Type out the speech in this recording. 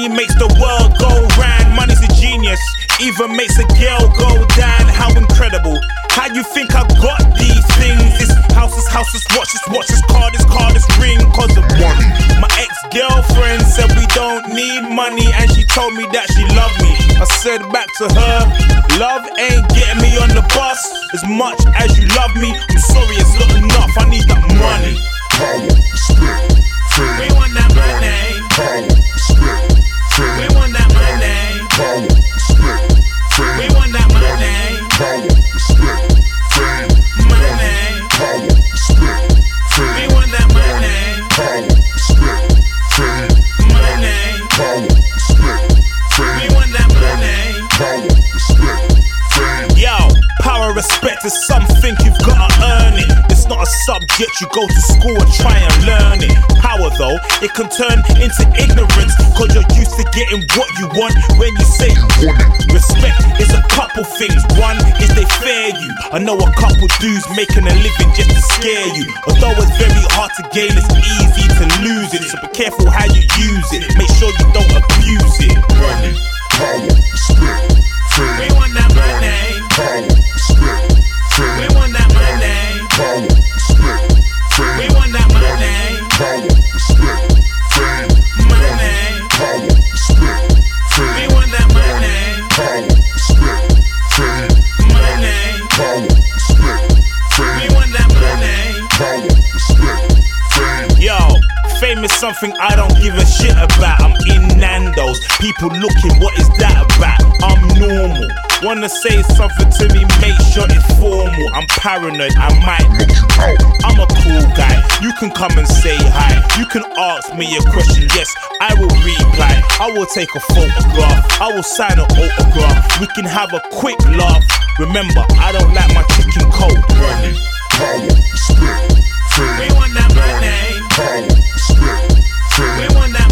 Money makes the world go round. Money's a genius, even makes a girl go down. How incredible. How you think I got these things? This house, watch this car, this ring. Cause of money. My ex-girlfriend said we don't need money, and she told me that she loved me. I said back to her, love ain't getting me on the bus. As much as you love me, I'm sorry, it's not enough. I need that money. Power, respect, fame. We want that money. Power, respect, fame. We want that money. Power, respect, fame. We want that money. Power, respect, fame. Money. Power, respect, fame. We want that money. Power, respect, fame. Money. Power, respect, fame. We want that money. Power, respect, fame. Yo, power, respect is something you've gotta earn it. It's not a subject you go to school and try and learn it. Power though, it can turn into ignorance, cause you're used to getting what you want when you say you want it. Respect is a couple things. One is they fear you. I know a couple dudes making a living just to scare you. Although it's very hard to gain, it's easy to lose it. So be careful how you use it. Make sure you don't abuse it. Money, power, respect, fame. We want that money. Power, respect, fame. We want that money. Power, respect, fame. We want that money. Power, respect, fame. Money. Power, respect, fame. We want that money. Power, respect, fame. Money. Power, respect, fame. We want that money. Power, respect, fame. Yo, fame is something I don't give a shit about. I'm in Nando's, people looking, what is that about? I'm normal. Wanna say something to me, make sure it's formal. I'm paranoid, I might knock you out. I'm a cool guy, you can come and say hi. You can ask me a question, yes, I will reply. I will take a photograph, I will sign an autograph. We can have a quick laugh. Remember, I don't like my chicken cold. Money, power, respect, fame. We want that money. Power, respect, fame. We want that